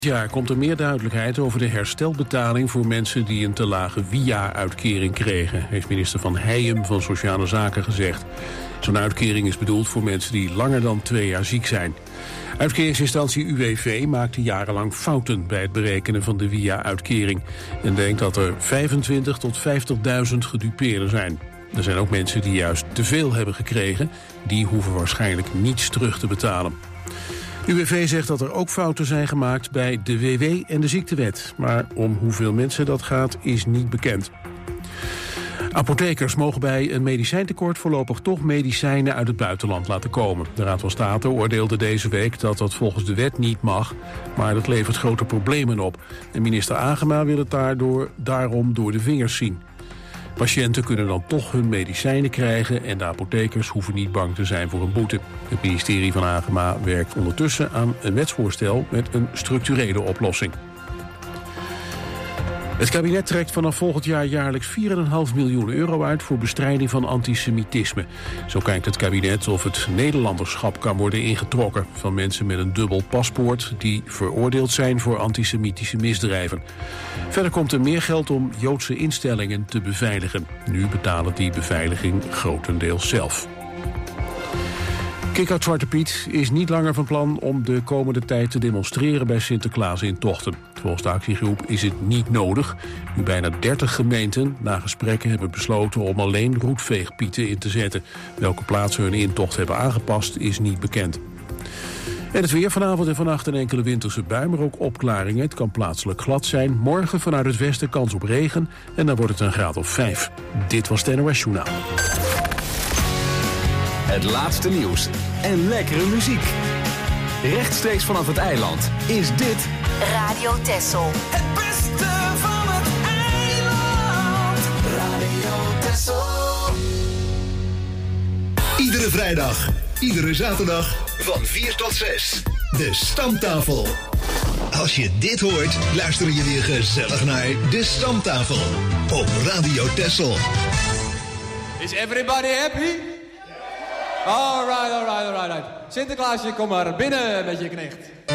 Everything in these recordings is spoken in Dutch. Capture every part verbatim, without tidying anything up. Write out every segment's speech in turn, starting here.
Dit jaar komt er meer duidelijkheid over de herstelbetaling voor mensen die een te lage W I A-uitkering kregen, heeft minister Van Heijem van Sociale Zaken gezegd. Zo'n uitkering is bedoeld voor mensen die langer dan twee jaar ziek zijn. Uitkeringsinstantie U W V maakte jarenlang fouten bij het berekenen van de W I A-uitkering en denkt dat er vijfentwintig tot vijftigduizend gedupeerden zijn. Er zijn ook mensen die juist te veel hebben gekregen. Die hoeven waarschijnlijk niets terug te betalen. U W V zegt dat er ook fouten zijn gemaakt bij de W W en de ziektewet. Maar om hoeveel mensen dat gaat is niet bekend. Apothekers mogen bij een medicijntekort voorlopig toch medicijnen uit het buitenland laten komen. De Raad van State oordeelde deze week dat dat volgens de wet niet mag, maar dat levert grote problemen op. En minister Agema wil het daardoor, daarom door de vingers zien. Patiënten kunnen dan toch hun medicijnen krijgen en de apothekers hoeven niet bang te zijn voor een boete. Het ministerie van Agema werkt ondertussen aan een wetsvoorstel met een structurele oplossing. Het kabinet trekt vanaf volgend jaar jaarlijks vier komma vijf miljoen euro uit voor bestrijding van antisemitisme. Zo kijkt het kabinet of het Nederlanderschap kan worden ingetrokken van mensen met een dubbel paspoort die veroordeeld zijn voor antisemitische misdrijven. Verder komt er meer geld om Joodse instellingen te beveiligen. Nu betalen die beveiliging grotendeels zelf. Kick-out Zwarte Piet is niet langer van plan om de komende tijd te demonstreren bij Sinterklaas-intochten. Volgens de actiegroep is het niet nodig. Nu bijna dertig gemeenten na gesprekken hebben besloten om alleen roetveegpieten in te zetten. Welke plaatsen hun intocht hebben aangepast is niet bekend. En het weer vanavond en vannacht een enkele winterse bui, maar ook opklaringen. Het kan plaatselijk glad zijn. Morgen vanuit het westen kans op regen en dan wordt het een graad of vijf. Dit was het N O S Journaal. Het laatste nieuws en lekkere muziek. Rechtstreeks vanaf het eiland is dit Radio Texel. Het beste van het eiland. Radio Texel. Iedere vrijdag, iedere zaterdag van vier tot zes. De Stamtafel. Als je dit hoort, luister je weer gezellig naar De Stamtafel op Radio Texel. Is everybody happy? Alright, alright, alright, alright. Sinterklaasje, kom maar binnen met je knecht.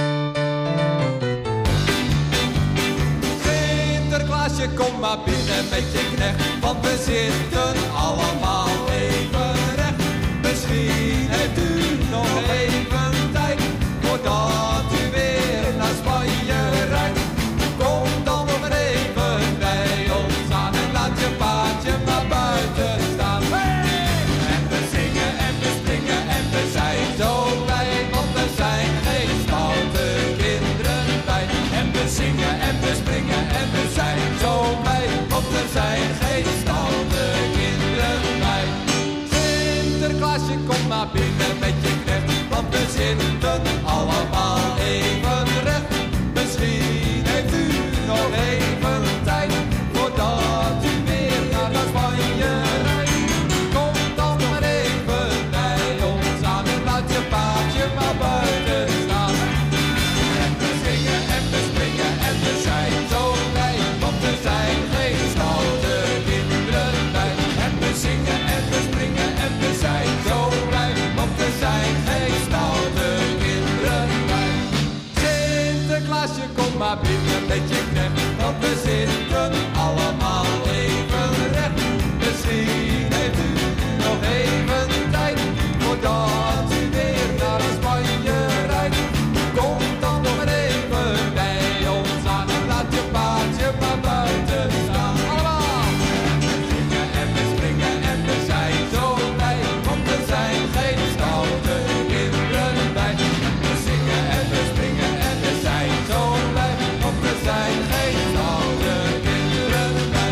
Sinterklaasje, kom maar binnen met je knecht. Want we zitten allemaal even recht. Misschien heeft u nog even tijd voordat u weer naar Spanje rijdt. Kom dan nog even bij ons aan en laat je paardje maar buiten staan. En we zingen en we springen en we zijn zo blij, want er zijn geen stoute kinderen bij. En we zingen en we springen en we zijn zo blij, want er zijn geen stoute kinderen bij. Sinterklaasje, kom maar binnen met je knecht, want we zitten allemaal even recht. Misschien heeft u nog even tijd voordat u weer naar Spanje rijdt. Kom dan maar even bij ons aan en laat je paardje maar buiten staan. En we zingen en we springen en we zijn zo blij, want er zijn geen stoute kinderen bij. En we zingen en we springen en we zijn zo blij, want er zijn geen stoute kinderen bij. Sinterklaasje, kom maar binnen met je knecht, want we zitten allemaal even recht. Misschien heeft u nog even tijd voordat u weer naar Spanje rijdt. Kom dan nog maar even bij ons aan en laat je paardje maar buiten staan. Allemaal! En we zingen en we springen en we zijn zo blij, want er zijn geen stoute kinderen bij. We zingen en we springen en we zijn zo blij, want er zijn geen stoute kinderen bij.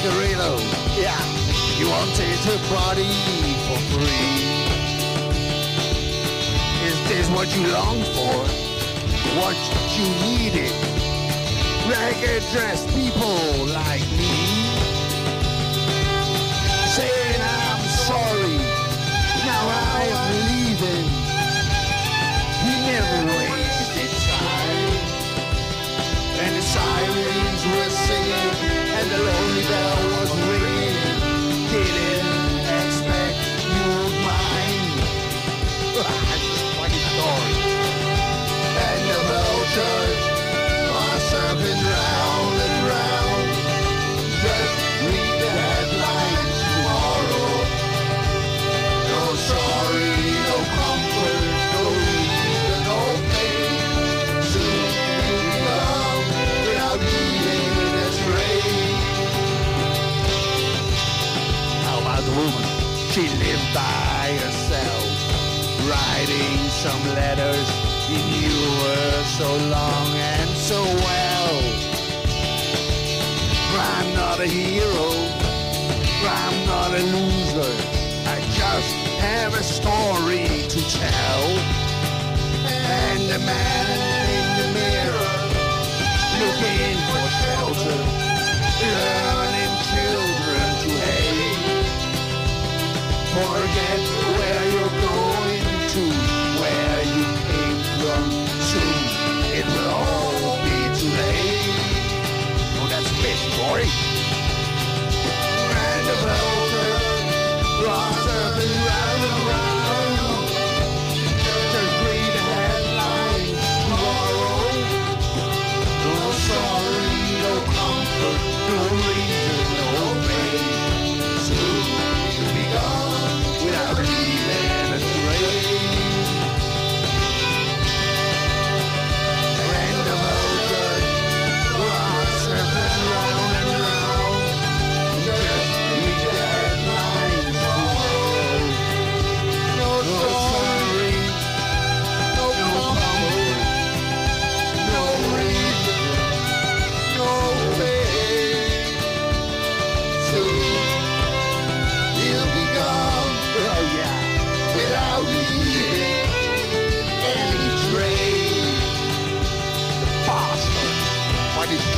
cigarillo. Yeah, you wanted her body for free. Is this what you long for? What you needed? Ragged-dressed people like me, saying I'm sorry, now I am leaving. He never wasted time, and the sirens were singing, and the lonely bell was ringing. Didn't expect you would mind. It's a funny story. And the vultures are circling round and round. Just read the headlines tomorrow. No sorry, no comfort, no reason, no pain. Soon you'll be gone without leaving a trace. How about the woman? She lived by herself, writing some letters. He knew her so long and so well. I'm not a hero, I'm not a loser, I just have a story to tell. And the man in the mirror, looking for shelter, learning children to hate. Forget where you're going to, where you came from. Soon it will all be too late. Oh, that's fish, boy. And the vulture runs up and round and round. Just read the headlines tomorrow. No sorry, no comfort, no reason, no pain. Soon you'll be gone without leaving a trace. And the vulture runs up and round and round. Just read the headlines tomorrow. No sorry, no comfort, no reason, no pain. Soon you'll be gone, oh yeah, without leaving any trace. Bastard! What is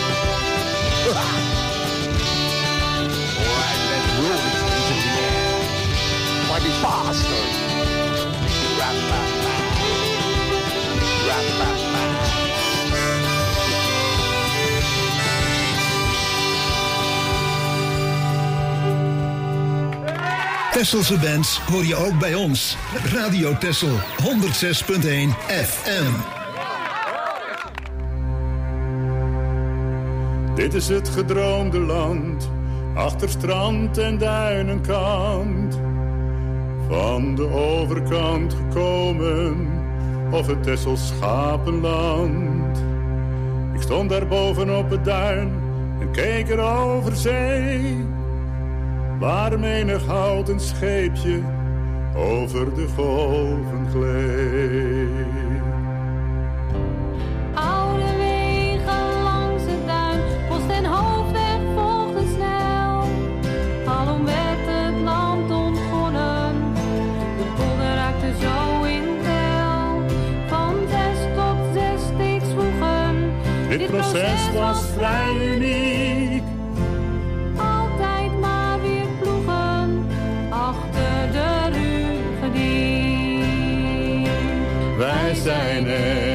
Alright, let's roll this piece of the air. What is bastard? Rap-ba-ba. Rap-ba-ba. Tesselse bands hoor je ook bij ons. Radio Tessel honderd zes punt één F M. Dit is het gedroomde land, achter strand en duinenkant. Van de overkant gekomen, of het Tessels schapenland. Ik stond daar boven op het duin en keek er over zee. Waar menig houten scheepje over de golven gleed. Oude wegen langs het duin, post en hoofdweg volgden snel. Alom werd het land ontgonnen, de polder raakte zo in tel. Van zes tot zes steeds vroegen, Dit, Dit proces, proces was vrij uniek. Altijd maar weer ploegen, achter de ruggendiek. Wij zijn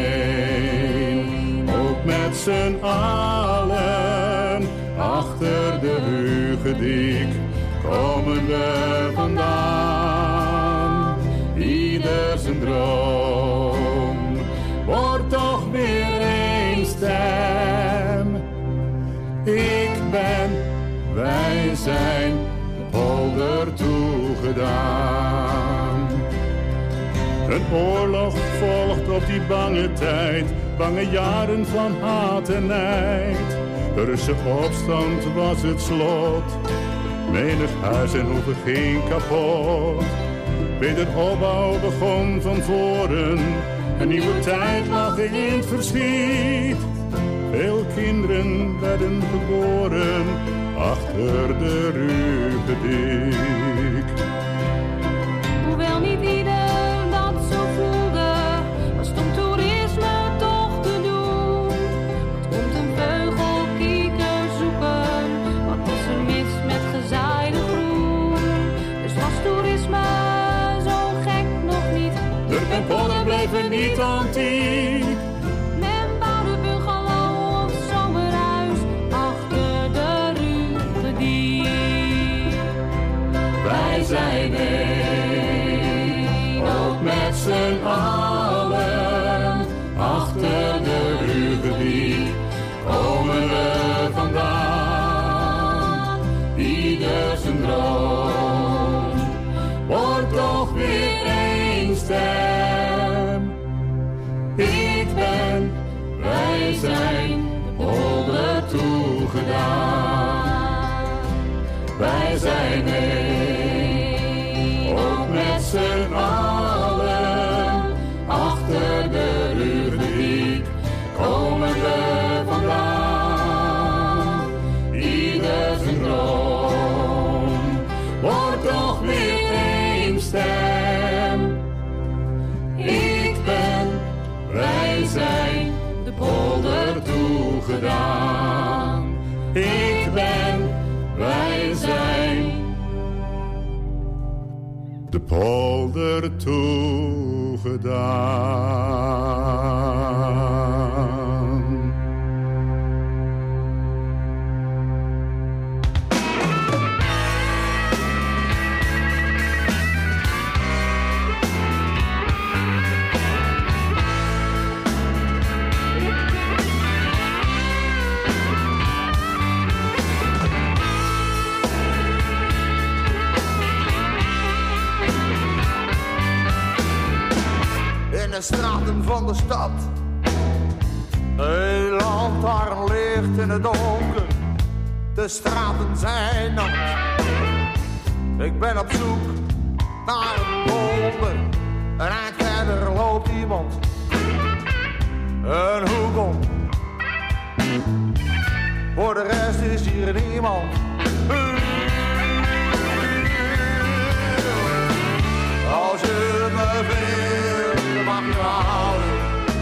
één, ook met z'n allen. Achter de Hugediek komen we vandaan. Ieder zijn droom wordt toch weer één stem. Ik ben, wij zijn de polder toegedaan. Een oorlog volgt op die bange tijd, bange jaren van haat en nijd. De Russe opstand was het slot, menig huis en hoeve ging kapot. Wederopbouw begon van voren, een nieuwe tijd lag in het verschiet. Veel kinderen werden geboren achter de Rugedik. Hoewel niet ieder dat zo voelde, was het om toerisme toch te doen. Wat komt een veugelkieker zoeken? Wat is er mis met gezaaide groen? Dus was toerisme zo gek nog niet. Durp en polder bleven niet antiek. Men bouwde bungalow of zomerhuis achter de Rugedik. Wij zijn één, ook met z'n allen. Achter de Rugedik komen we vandaan. Ieder zijn droom wordt toch weer één stem. Ik ben, wij zijn de polder toegedaan. Wij zijn één, ook met z'n allen. Achter de Rugedik komen we vandaan. Ieder zijn droom wordt toch weer één stem. Ik ben, wij zijn de polder toegedaan. Ik ben, wij zijn de polder toegedaan. In de straten van de stad, een lantaarn ligt in het donker. De straten zijn nat. Ik ben op zoek naar een polder. Een eind verder loopt iemand een hoek om. Voor de rest is hier niemand. Als je me wil, mag je me houden.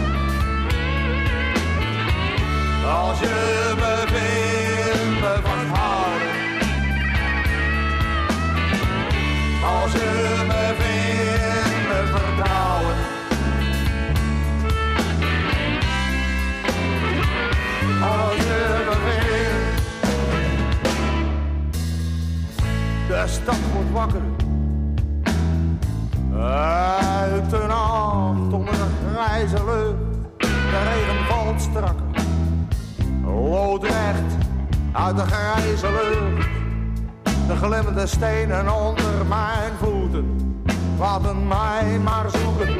Als je me wil, me vasthouden. Als je me wil, me vertrouwen. Als je me wil. De stad wordt wakker. Uit de nacht onder een grijze lucht. De regen valt strak. Loodrecht uit de grijze lucht. De glimmende stenen onder mijn voeten laten mij maar zoeken.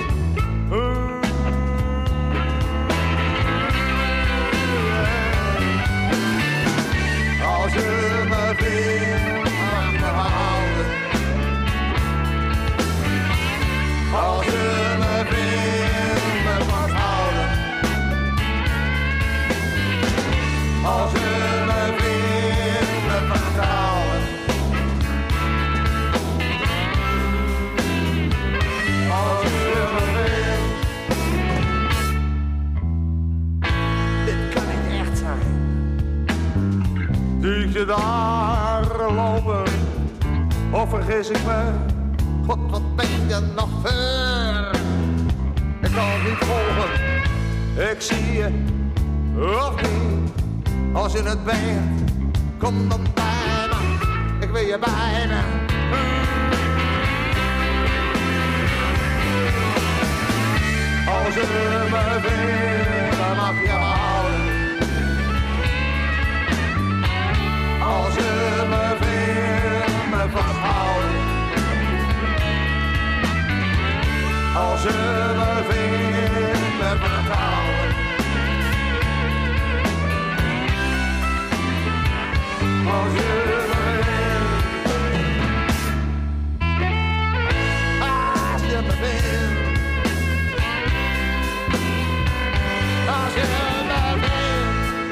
Als je me wil, mag je me houden. Als je me wil, me vasthouden. Als je me wil, me vertrouwen. Als je me wil. Dit kan niet echt zijn. Zie je daar lopen? Of vergis ik me? God, wat ben je nog ver? Ik kan het niet volgen. Ik zie je, of niet. Als je het bent, kom dan bij me. Ik wil je bijna. Als je me wil, dan mag je me houden. Als je me wil, me vasthouden. Als je me wil, me vertrouwen. Als je me wil. Als je me wil. Als je me wil.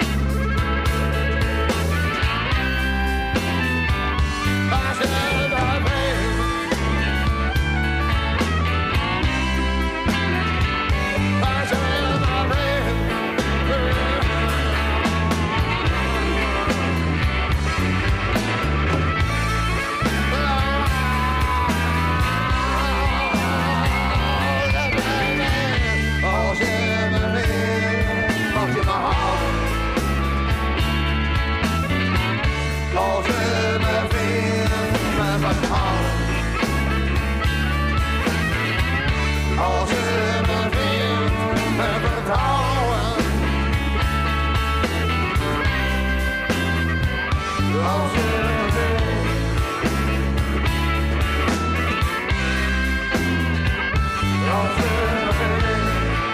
als je me vindt, me vertrouwen. Als je me vindt, als je me vindt,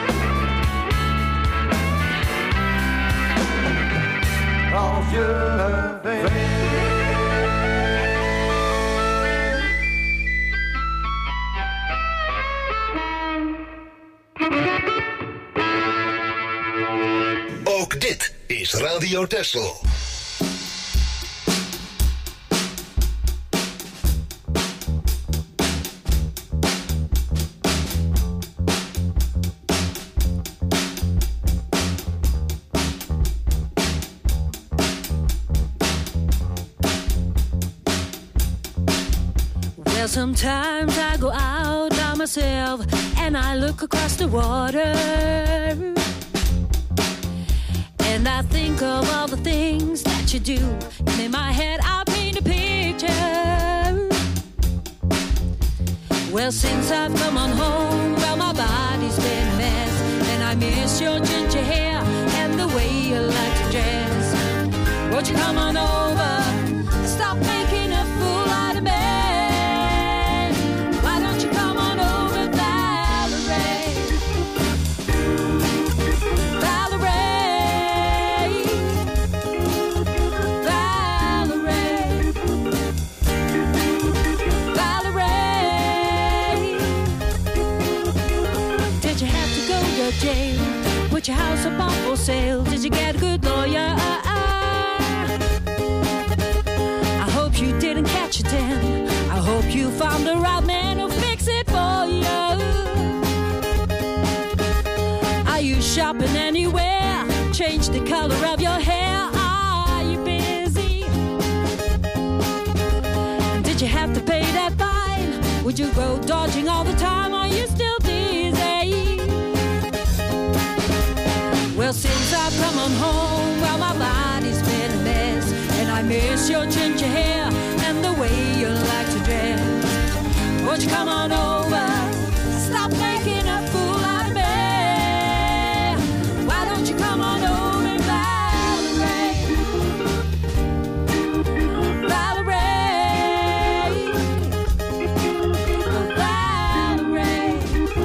als je me vindt. Ook dit is Radio Texel. Well, sometimes I go out by myself and I look across the water. And I think of all the things that you do. And in my head I paint a picture. Well, since I've come on home, well, my body's been a mess. And I miss your ginger hair and the way you like to dress. Won't you come on over? Stop making a fool out of me. Why don't you come on over, Valerie? Valerie. Valerie. Valerie. Did you have to go to jail? Put your house up on for sale? Did you get a good lawyer? I hope you didn't catch it then. I hope you found the right man who'll fix it for you. Are you shopping anywhere? Change the color of your hair. Are you busy? Did you have to pay that fine? Would you go dodging all the time? Are you still dizzy? Well, since I've come on home, well, my body's been a mess. And I miss your ginger hair and the way you like to dress. Won't you come on over? Stop making a fool out of me. Why don't you come on over, Valerie? Valerie. Valerie.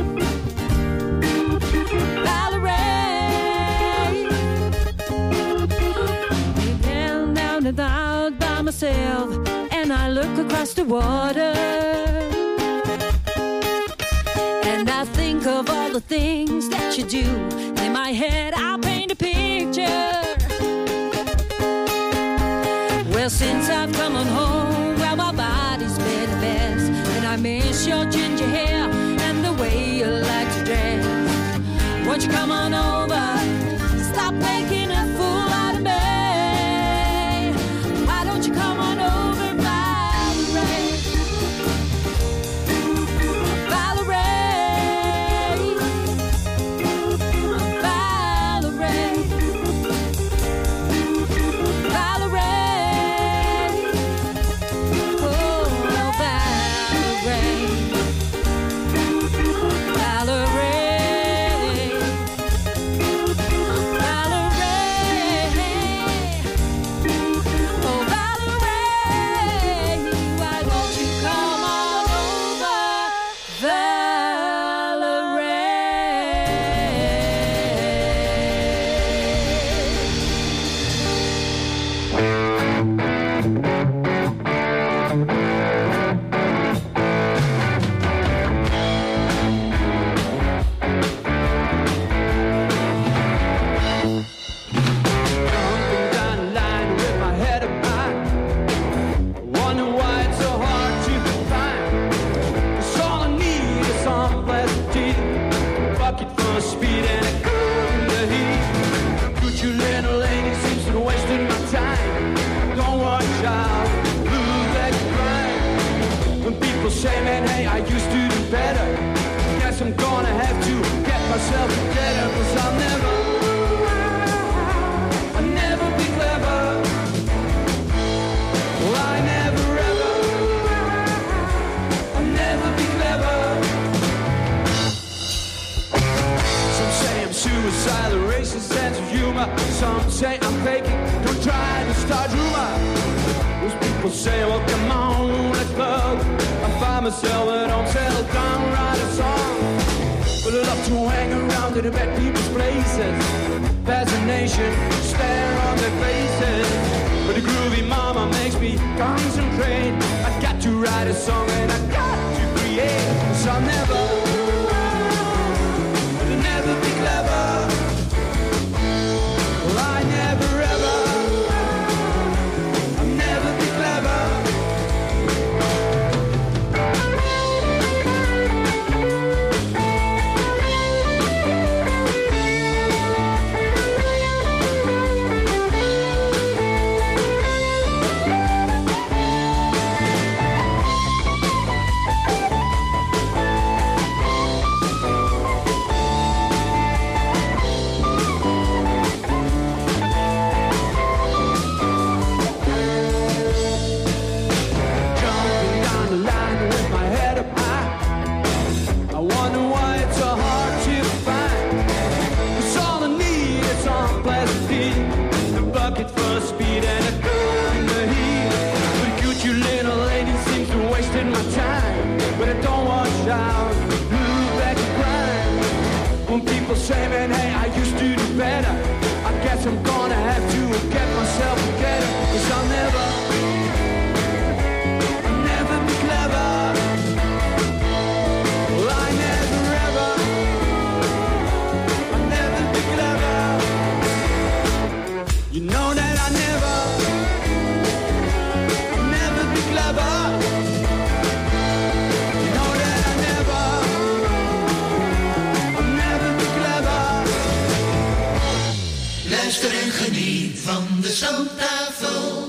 Valerie. Down, down and out by myself, and I look across the water. And I think of all the things that you do. In my head I paint a picture. Well, since I've come on home, well, my body's been a mess. And I miss your ginger hair and the way you like to dress. Won't you come on over? Stop making a fool out of me. Why don't you come on over, Valerie? Valerie. Valerie. Valerie. Oh, Valerie. Valerie. myself together, 'cause I'll never, I'll never be clever. Well, I never ever, I'll never be clever. Silent racist sense of humor. Some say I'm faking, don't try to start rumor. Most people say, well, come on, let's go. I find myself, I don't settle down, write a song. But I love to hang around in the bad people's places. Fascination, stare on their faces. But the groovy mama makes me concentrate. I got to write a song and I got to create. Cause I'll never, I'll never be clever. Well, I never ever, I'll never be clever. Say, man, hey, I used to do better. I guess I'm gonna have to get myself together. Cause I'll never, I'll never be clever. Well, I never ever, I'll never be clever. You know that I never, I'll never be clever. You know that I never, I'll never be clever. Luister en geniet van de Stamtafel.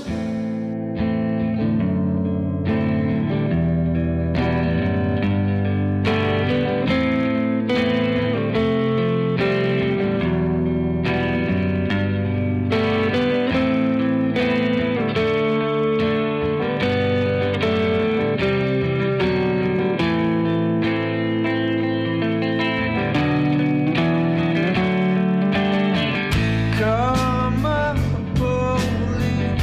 Come up, police.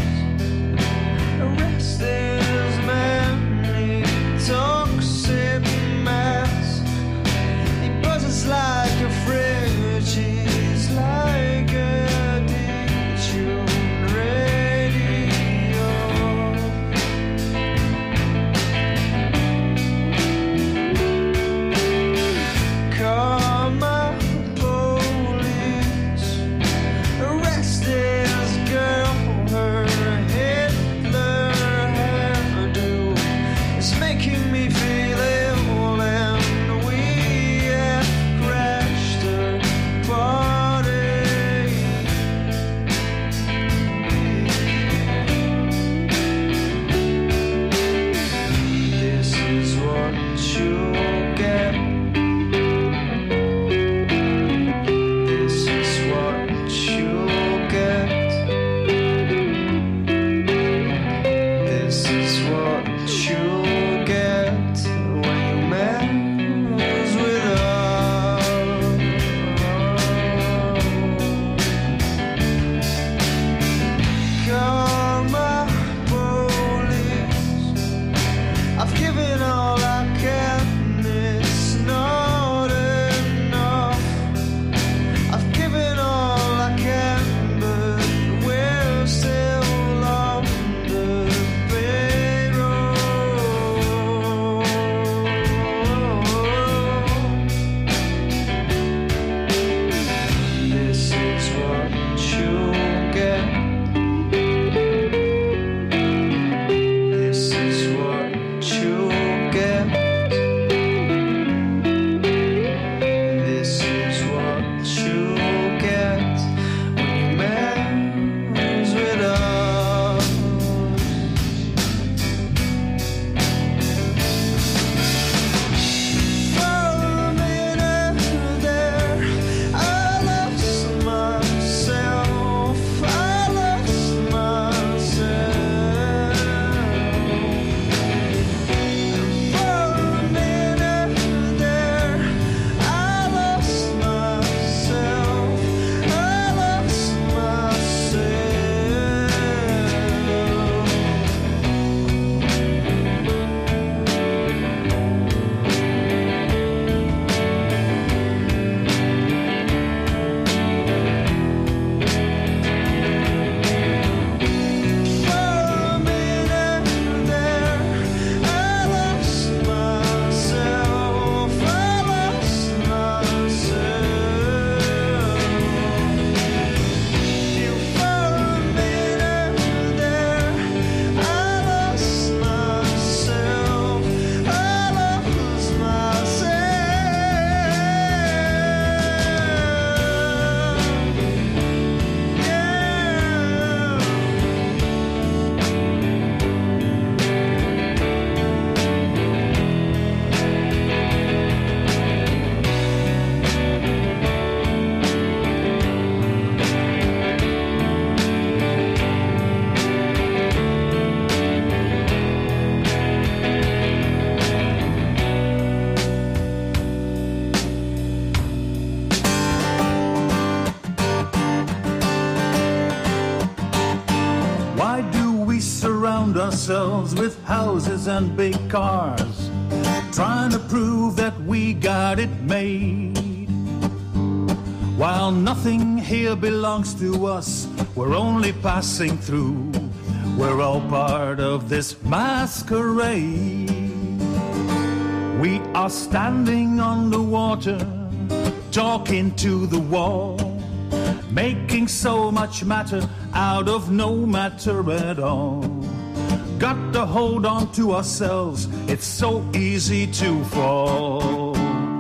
ourselves with houses and big cars, trying to prove that we got it made. While nothing here belongs to us, we're only passing through. We're all part of this masquerade. We are standing on the water, talking to the wall, making so much matter out of no matter at all. Got to hold on to ourselves, it's so easy to fall.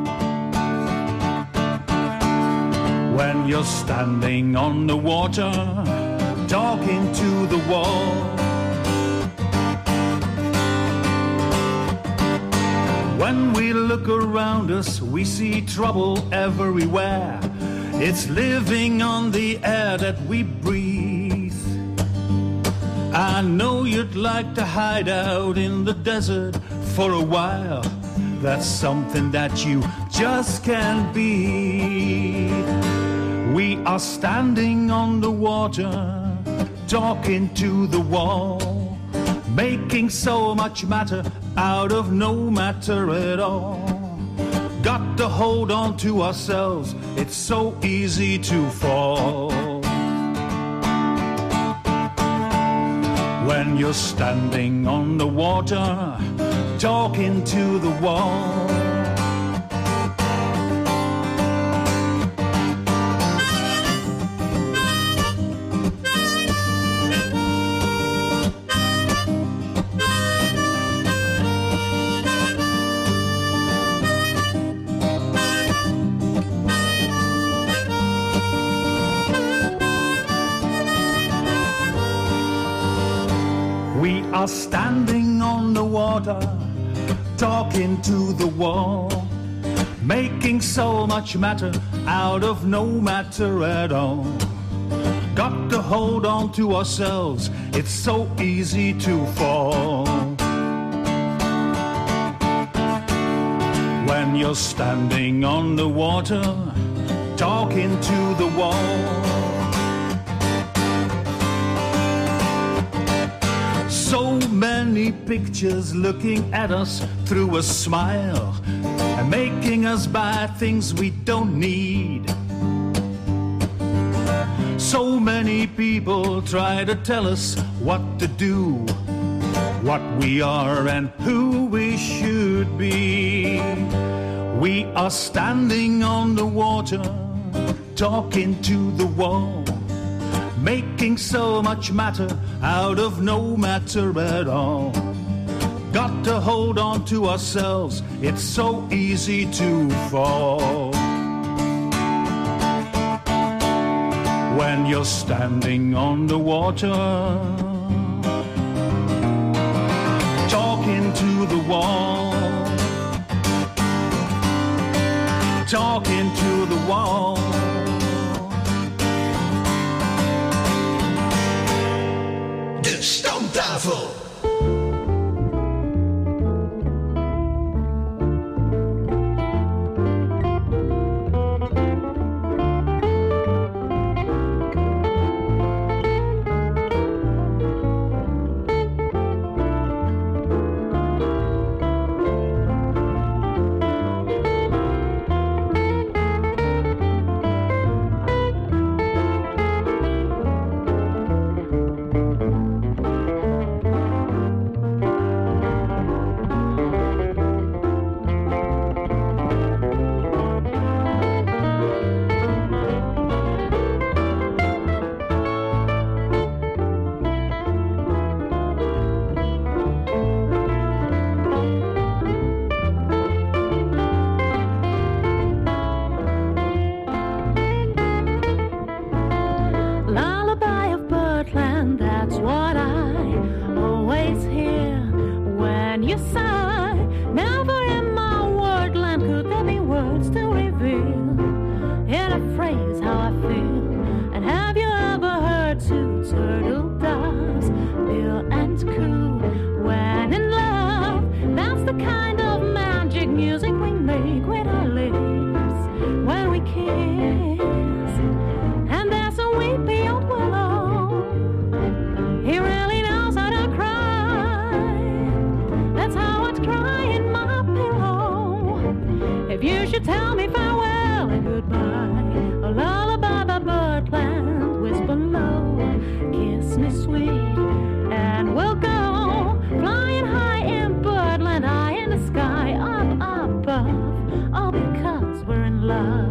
When you're standing on the water, talking to the wall, when we look around us, we see trouble everywhere. It's living on the air that we breathe. I know you'd like to hide out in the desert for a while. That's something that you just can't beat. We are standing on the water, talking to the wall, making so much matter out of no matter at all. Got to hold on to ourselves, it's so easy to fall. When you're standing on the water, talking to the wall, are standing on the water, talking to the wall, making so much matter out of no matter at all. Got to hold on to ourselves, it's so easy to fall. When you're standing on the water, talking to the wall, so many pictures looking at us through a smile and making us buy things we don't need. So many people try to tell us what to do, what we are and who we should be. We are standing on the water, talking to the wall, making so much matter out of no matter at all. Got to hold on to ourselves, it's so easy to fall. When you're standing on the water, talking to the wall, talking to the wall, de Stamtafel. should tell me farewell and goodbye. A lullaby by birdland, whisper low, kiss me sweet, and we'll go flying high in birdland, high in the sky, up above, all because we're in love.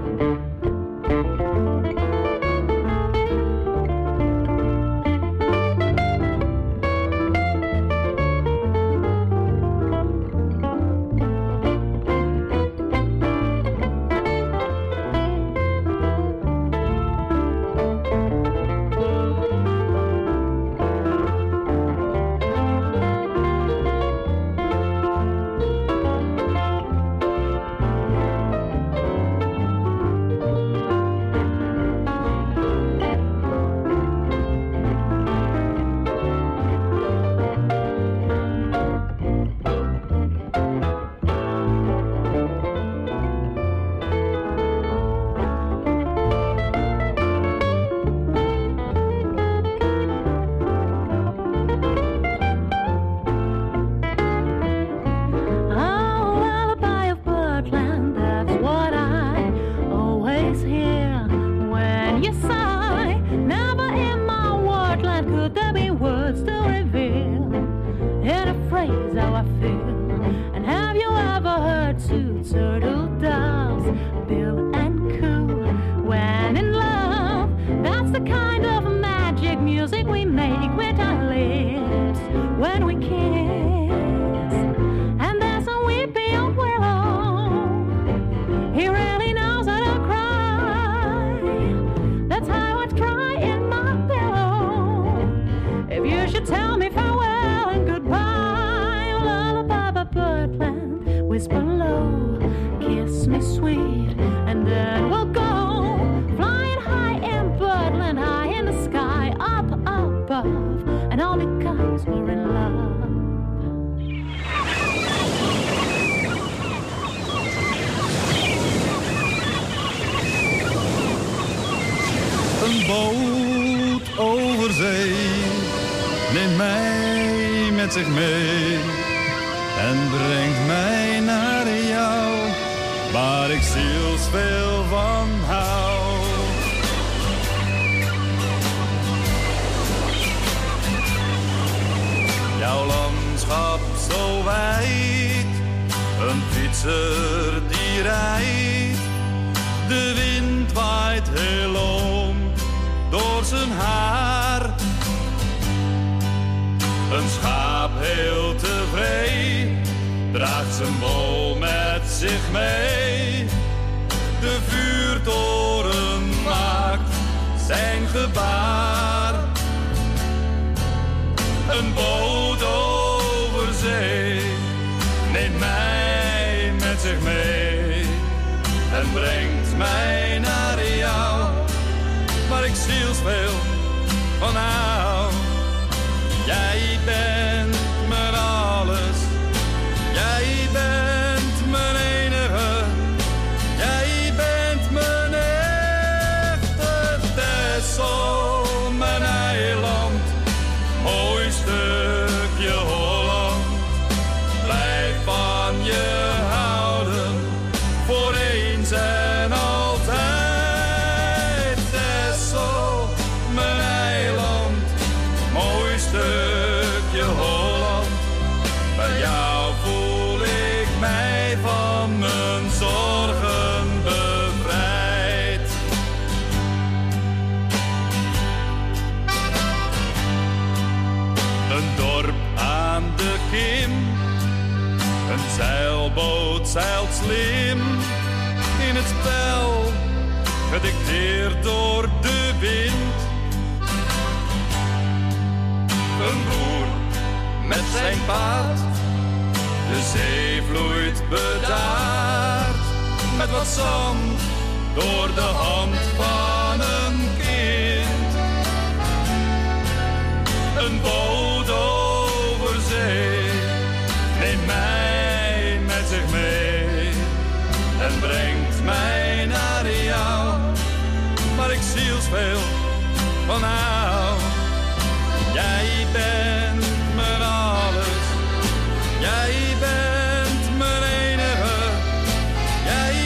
zeilt slim in het spel, gedicteerd door de wind. Een boer met zijn paard, de zee vloeit bedaard, met wat zand door de hand van een kind. Een boot over zee neemt mij met zich mee en brengt mij naar jou, waar ik zielsveel van hou. Jij bent mijn alles, jij bent mijn enige, jij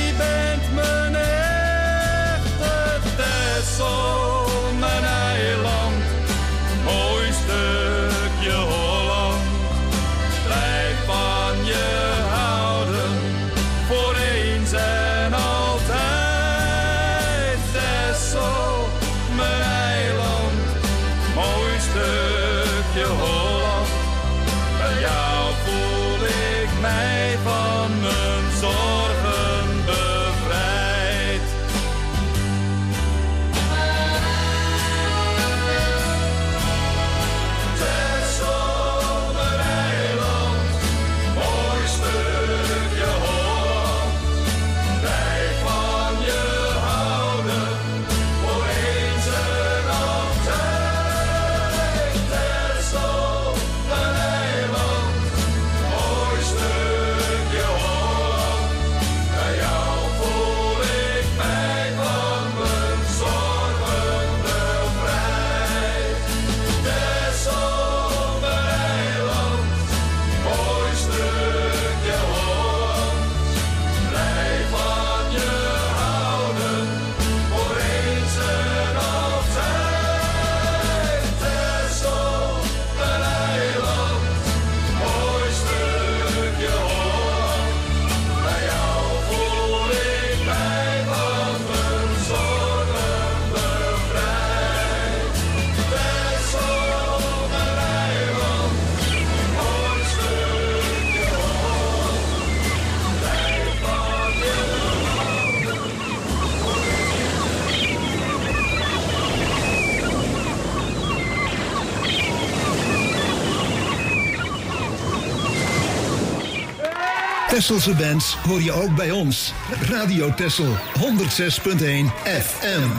Tesselse bands hoor je ook bij ons. Radio Tessel honderd zes punt één F M.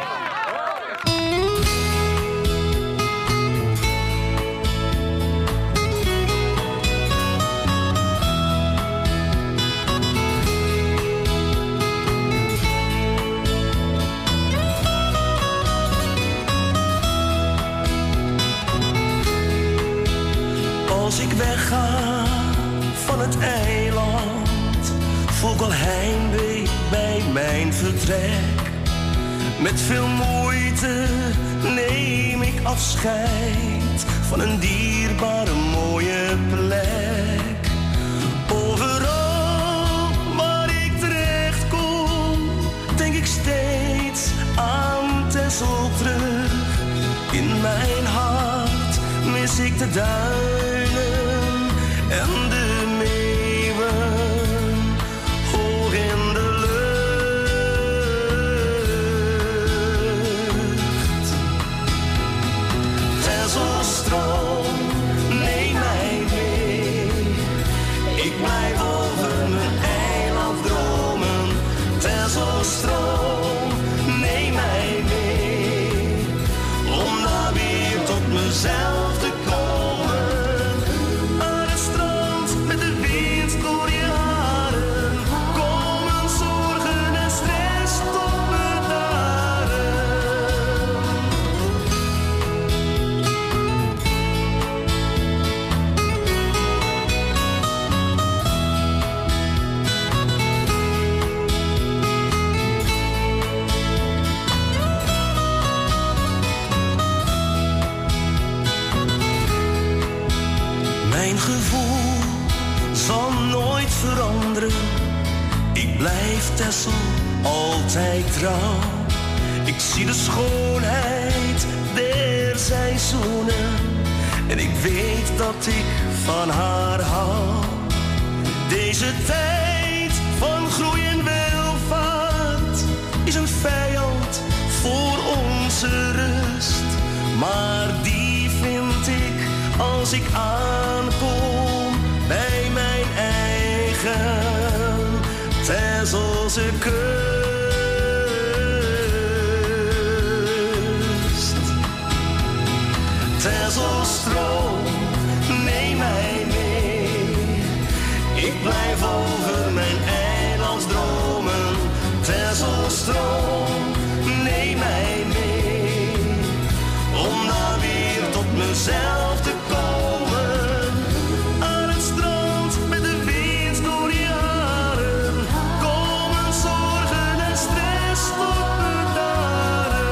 Als ik wegga van het eiland, voel ik al heimwee bij mijn vertrek. Met veel moeite neem ik afscheid van een dierbare mooie plek. Overal waar ik terecht kom, denk ik steeds aan Texel terug. In mijn hart mis ik de duinen en de meeuwen hoog in de lucht. Texelstroom, neem mij mee. Ik blijf over mijn eiland dromen. Texelstroom, neem mij mee. Om daar weer tot mezelf te komen. Aan het strand met de wind door je haren. Komen zorgen en stress tot bedaren. Mijn gevoel zal nooit veranderen. Ik blijf Texel altijd trouw. Ik zie de schoonheid der seizoenen. En ik weet dat ik van haar hou. Deze tijd van groei en welvaart is een vijand voor onze rust. Maar die vind ik als ik aankom bij mijn eigen Texelse kust. Texelstroom, neem mij mee. Ik blijf over mijn eilands dromen. Texelstroom, neem mij mee. Om daar weer tot mezelf te komen. Aan het strand met de wind door je haren. Komen zorgen en stress tot bedaren.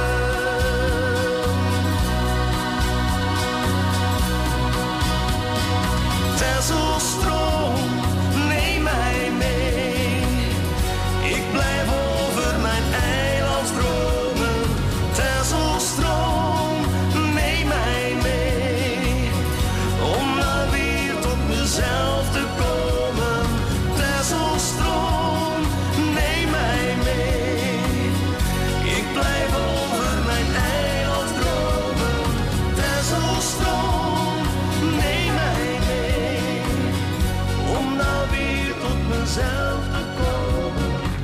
Texelstroom, neem mij mee. Ik blijf over mijn eilands dromen. Texelstroom, neem mij mee. Om daar weer tot mezelf te komen. Texelstroom, neem mij mee. Ik blijf over mijn eilands dromen. Texelstroom, neem mij mee. Om daar weer tot mezelf te komen.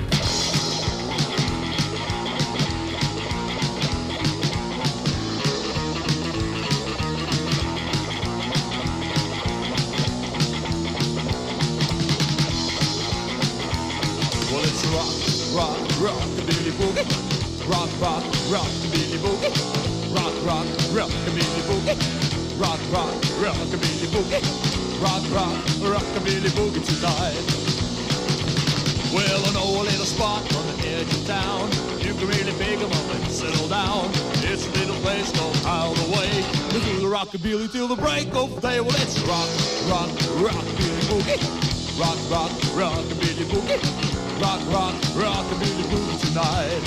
Well, it's rock, rock, rockabilly boogie. Rock, rock, rockabilly boogie. Rock, rock, rockabilly boogie. Rock, rock, rockabilly boogie. Rock, rock, rockabilly boogie tonight. Well, I know a little spot on the edge of town. You can really pick 'em up and settle down. It's a little place called Out the Way. We do the rockabilly till the break of day. Well, it's rock, rock, rockabilly boogie. Rock, rock, rockabilly boogie. Rock, rock, rockabilly boogie tonight.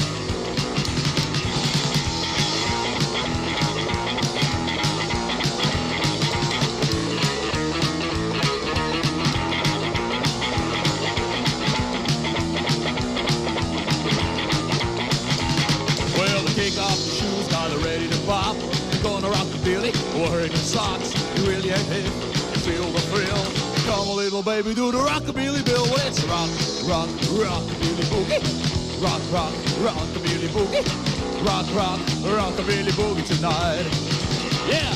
Well, they kick off the shoes, now they're ready to pop. They're gonna rockabilly, wearing the socks. You really ain't hip, feel the thrill. Come a little little baby do the rockabilly bill. Well, it's rock, rock, rockabilly boogie. Rock, rock, rockabilly boogie. Rock, rock, rockabilly boogie tonight. Yeah.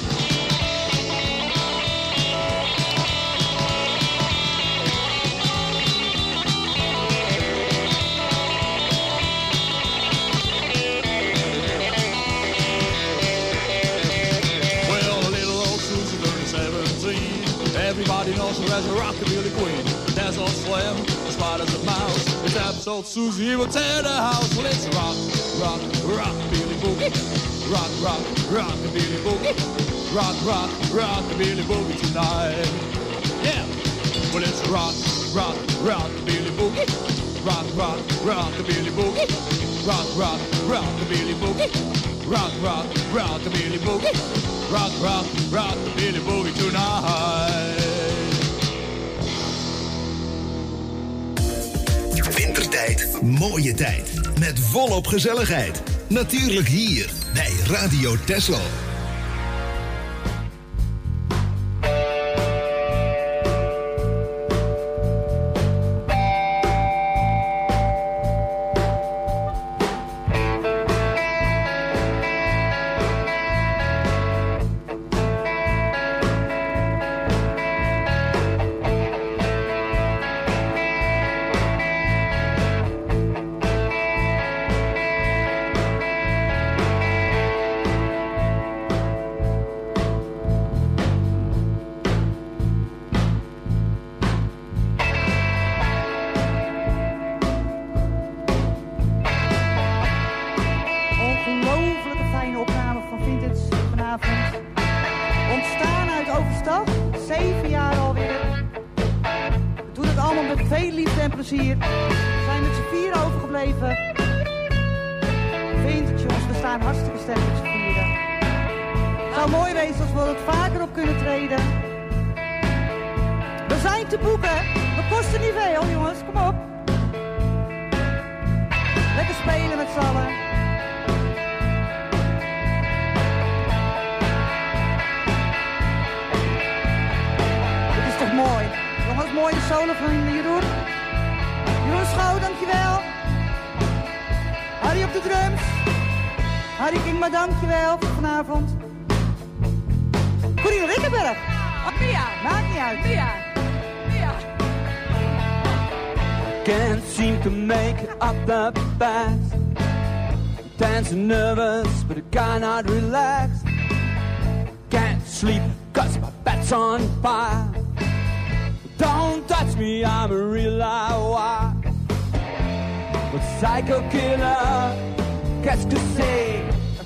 Everybody knows her as a rockabilly queen. There's old Slim, as smart as a mouse. If that's old Susie, he will tear the house. Well, it's rock, rock, rockabilly boogie. Rock, rock, rockabilly boogie. Rock, rock, rockabilly boogie tonight. Yeah. Well, it's rock, rock, rockabilly boogie. Rock, rock, rockabilly boogie. Rock, rock, rockabilly boogie. Rock, rock, rockabilly boogie. Rock, rock, rockabilly boogie tonight. Wintertijd, mooie tijd. Met volop gezelligheid. Natuurlijk hier bij Radio Texel. Dankjewel voor vanavond. Corine Rikkenberg. Oh, Mia. Maakt niet uit. Mia. Mia. Can't seem to make it up the past. Tense and nervous, but I cannot relax. Can't sleep, cause my bed's on fire. Don't touch me, I'm a real liar. But psycho killer, qu'est-ce que c'est?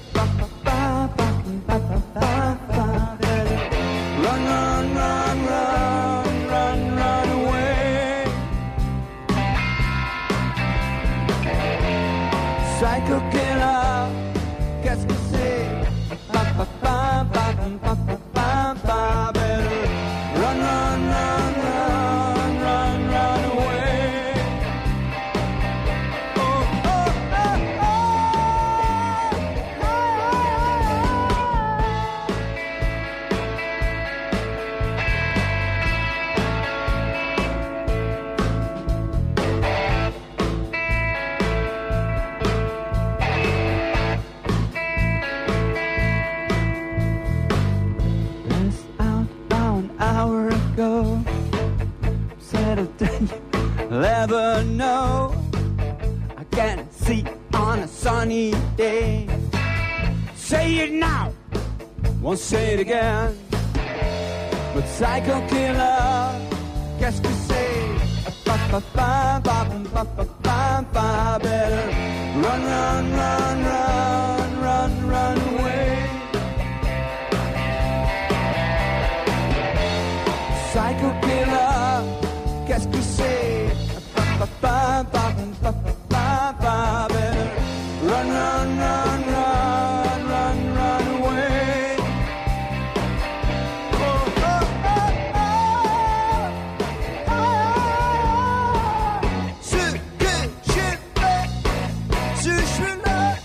Run, run, run, run, run, run away. Psycho killer, qu'est-ce que c'est? Pa, pa, pa, pa, pa, pa, pa, pa, better run, run, run, run, run, run away. Oh, oh, oh, oh. I'll ever know. I can't see on a sunny day. Say it now, won't say it again. But psycho killer, qu'est-ce que c'est? Pa pa pa pa pa pa pa pa. Better run, run, run, run, run, run away. Psycho killer, qu'est-ce que c'est? Pa pa pa pa pa pa pa. Better run, run, run, run, run, run away. Oh, oh, oh, oh, oh. Ce que je fais, ce je fais.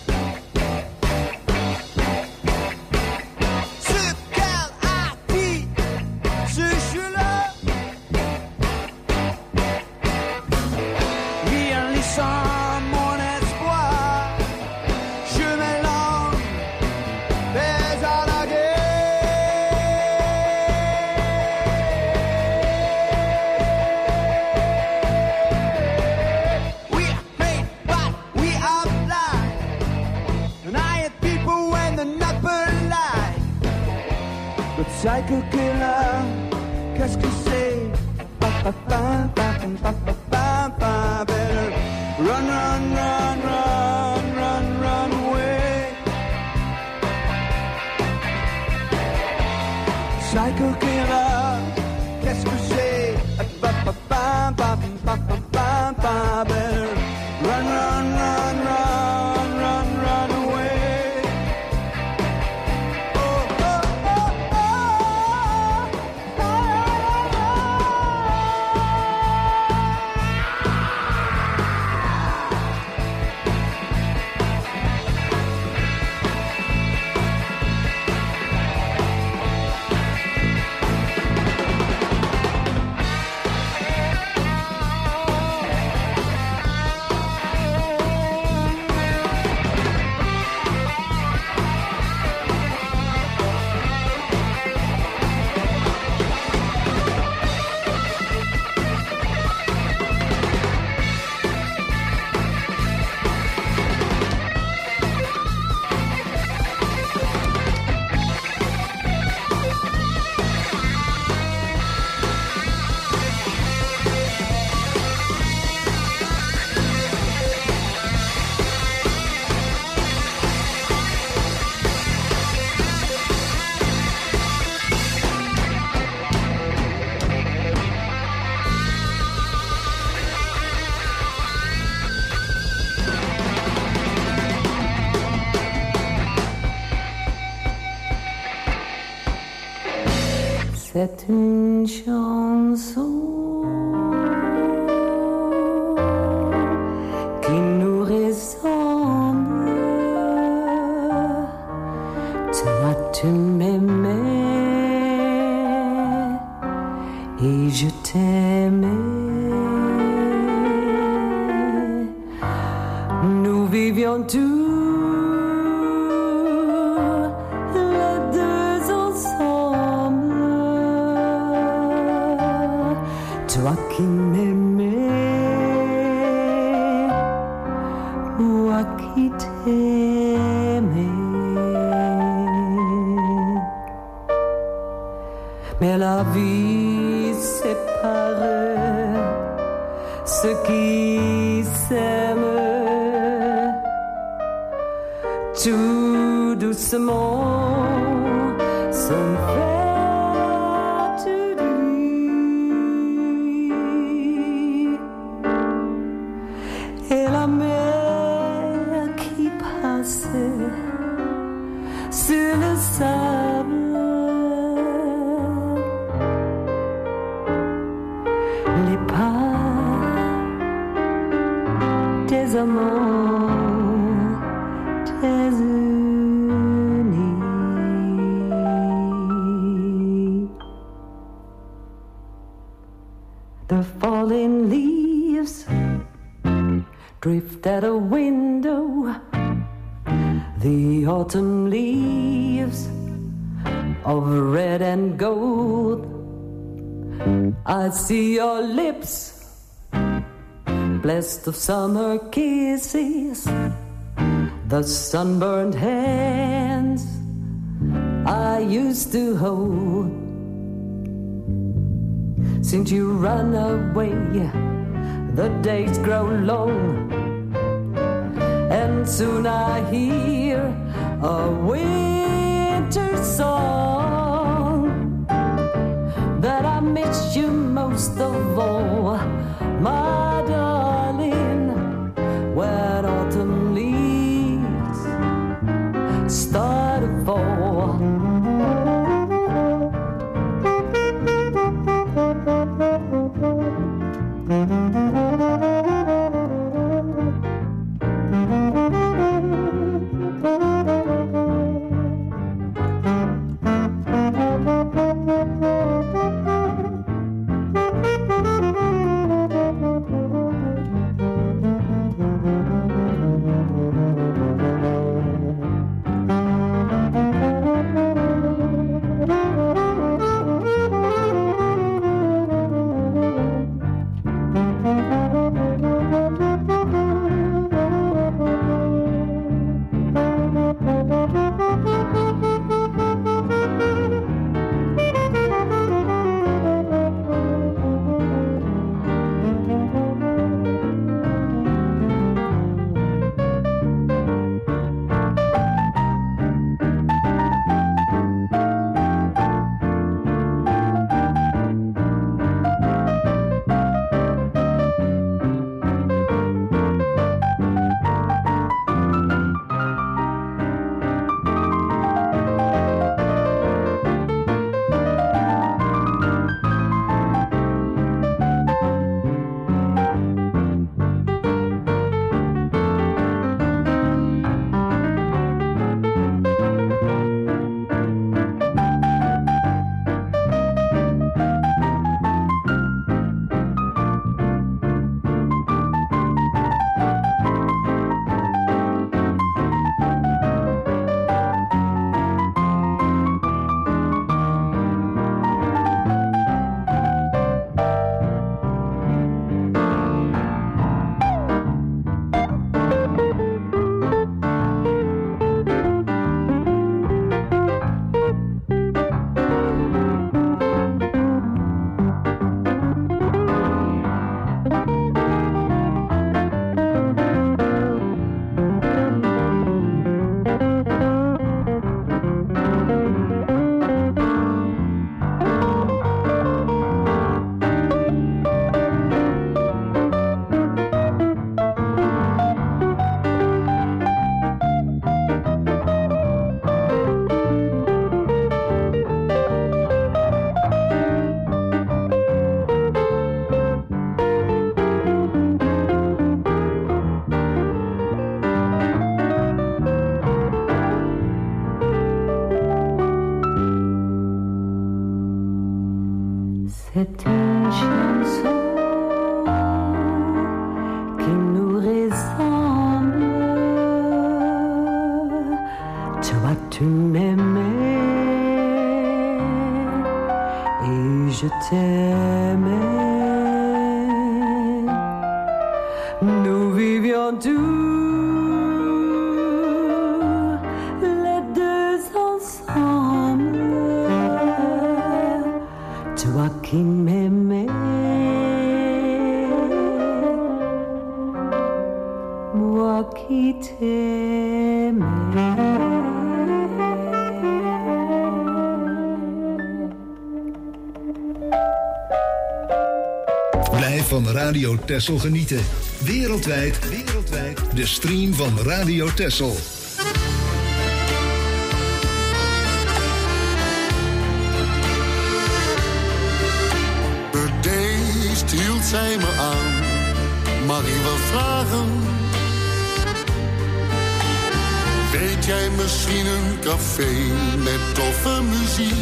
Psycho killer, qu'est-ce que c'est? Pa, pa, pa, pa, pa, pa, pa, pa, better run, run, run, run, run, run away. Psycho killer, qu'est-ce que c'est? Pa, pa, pa, pa, pa, pa, pa, pa, better run, run, run, run, run, run away. C'est une chanson qui nous ressemble. Toi, tu m'aimais et je t'aimais. Nous vivions tous toi qui m'aimais, moi qui t'aimais. Mais la vie sépare ceux qui s'aiment tout doucement sont faits. Sur le sable, les pas des amants désunis. The falling leaves drift at a window. The autumn leaves of red and gold. I see your lips, blessed of summer kisses. The sunburned hands I used to hold. Since you ran away, the days grow long. And soon I hear a winter song that I miss you most of all, my darling, when autumn leaves start to fall. Tu m'aimais et je t'aimais. Nous vivions tous les deux ensemble. Toi qui m'aimais, moi qui t'aimais. Blijf van Radio Texel genieten. Wereldwijd, wereldwijd. De stream van Radio Texel. Bedeesd hield zij me aan. Mag ik wel vragen? Weet jij misschien een café met toffe muziek?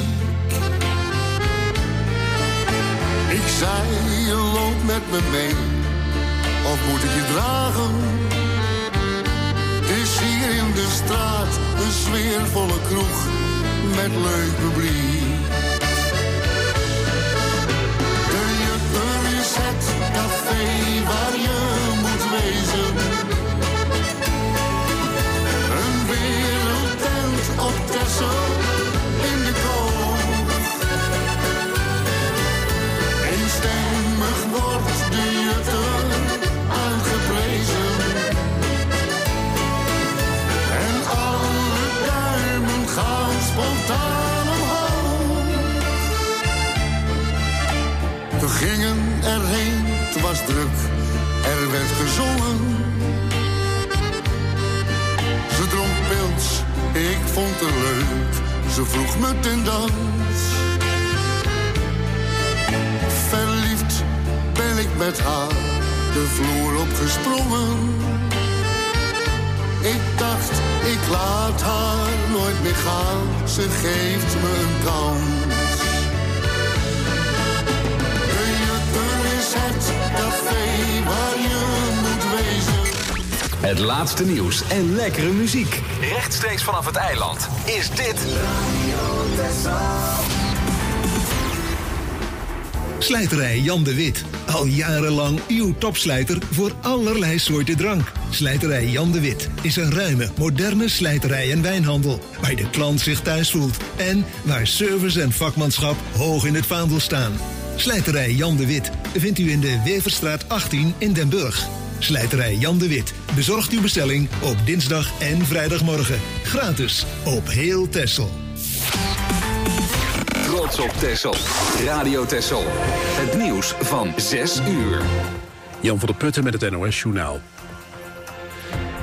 Ik zei, je loopt met me mee, of moet ik je dragen? Het is hier in de straat, een sfeervolle kroeg, met leuk publiek. De Jutter is het café waar je moet wezen. Een wereldtent op Texel in de koop. Eenstemmig wordt de Jutter aangeprezen. En alle duimen gaan spontaan omhoog. We gingen erheen, het was druk, er werd gezongen. Ze dronk pils, ik vond het leuk, ze vroeg me ten dans. Verliefd ben ik met haar de vloer opgesprongen. Ik dacht, ik laat haar nooit meer gaan, ze geeft me een kans. De Jutter is het café waar je moet wezen. Het laatste nieuws en lekkere muziek. Rechtstreeks vanaf het eiland is dit Radio Texel. Slijterij Jan de Wit. Al jarenlang uw topslijter voor allerlei soorten drank. Slijterij Jan de Wit is een ruime, moderne slijterij en wijnhandel. Waar de klant zich thuis voelt. En waar service en vakmanschap hoog in het vaandel staan. Slijterij Jan de Wit vindt u in de Weverstraat achttien in Den Burg. Slijterij Jan de Wit bezorgt uw bestelling op dinsdag en vrijdagmorgen. Gratis op heel Texel. Trots op Texel. Radio Texel. Het nieuws van zes uur. Jan van der Putten met het N O S Journaal.